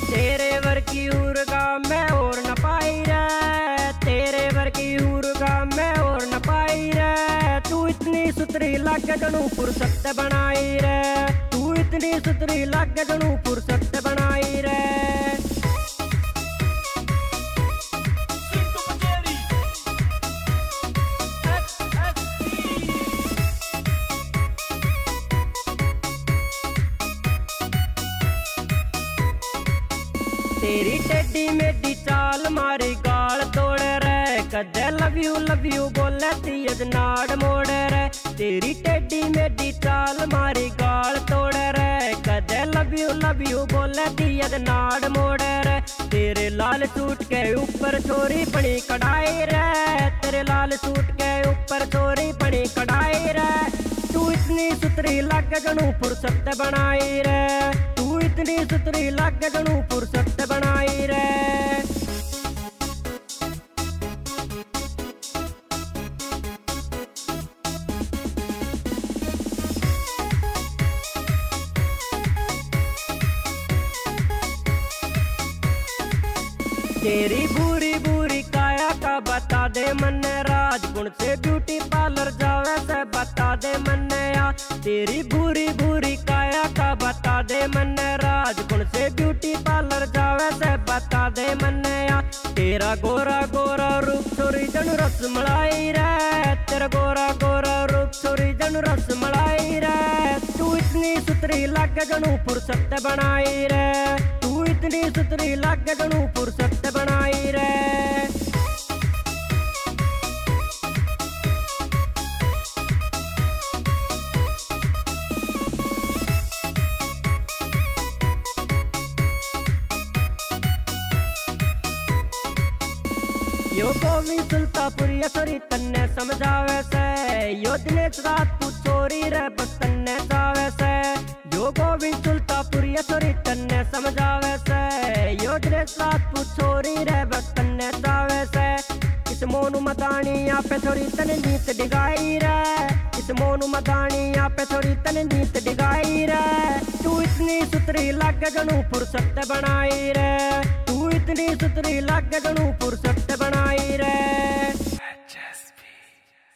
तेरे वर की उर्गा मैं और न पाई रे, तेरे वर की उर्गा मैं और न पाई रे। तू इतनी सुतरी लागे जनू फुर्सत बनाई रे, तू इतनी सुतरी लागे जनू फुर्सत बनाई रे। तेरी टेढ़ी मेढ़ी चाल मारी गाल तोड़ रे, कदे लव यू बोले तीज नाड़ मोड़ रे। तेरी टेढ़ी मेढ़ी चाल मारी गाल तोड़ रे, कदे लव यू बोले तीज नाड़ मोड़ रे। तेरे लाल सूट के ऊपर छोरी पड़ी कढ़ाई रे, तेरे लाल सूट के ऊपर छोरी पड़ी कढ़ाई रे। तू इतनी सुतरी लागे जनू फुर्सत बनाई रे, तू इतनी सुतरी लागे जनू फुर्सत बनाई रे। तेरी बुरी बुरी काया का बता दे मन राजगुण से ब्यूटी पार्लर जावे से बता दे मन या। तेरी बुरी बुरी काया का बता दे मन राजगुण से ब्यूटी पार्लर जावे से बता दे मन या। तेरा गोरा गोरा रूप छोरी जनु रस मलाई रे, तेरा गोरा गोरा रूप छोरी जनु रस मलाई रे। तू इतनी सुतरी लागे जनू फुर्सत बनाई रे, तू इतनी सुतरी लागे जनू फुर्सत बनाई रे। यो गोविंद सुल्तापुरिया छोरी तन्ने समझावे से, यो दिनेश राजपूत छोरी रे बस तन्ने चावे से। यो गोविंद सुल्तापुरिया छोरी तन्ने समझावे से, यो दिनेश राजपूत छोरी रे बस तन्ने चावे से। इस मोनू मदानी यहाँ पे छोरी तन नीत डिगाई रे, इस मोनू मदानी यहाँ पे छोरी तन नीत डिगाई रे। तू इतनी सुतरी लागे जनू फुर्सत बनाई रे, तू इतनी सुतरी लागे जनू फुर्सत बनाई रे।